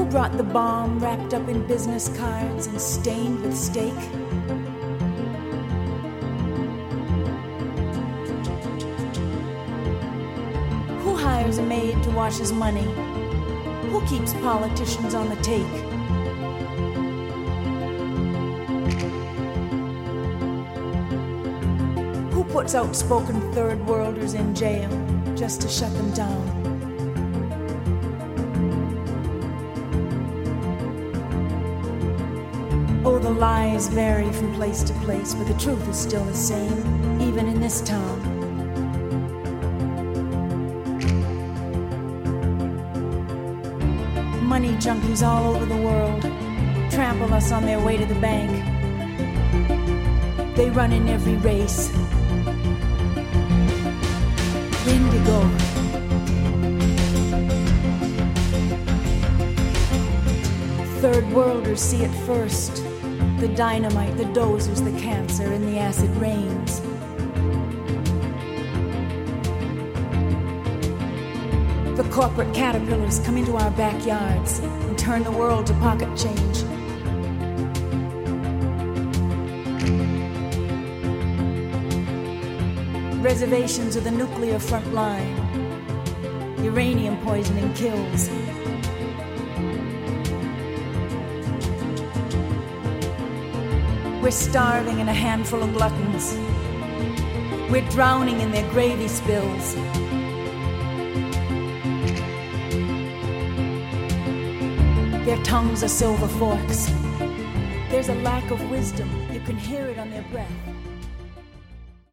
brought the bomb wrapped up in business cards and stained with steak? Who hires a maid to wash his money? Who keeps politicians on the take? Who puts outspoken third worlders in jail just to shut them down? Oh, the lies vary from place to place, but the truth is still the same, even in this town. Money junkies all over the world trample us on their way to the bank. They run in every race. Indigo. Third worlders see it first. The dynamite, the dozers, the cancer, and the acid rains. The corporate caterpillars come into our backyards and turn the world to pocket change. Reservations are the nuclear front line. Uranium poisoning kills. We're starving in a handful of gluttons. We're drowning in their gravy spills. Their tongues are silver forks. There's a lack of wisdom. You can hear it on their breath.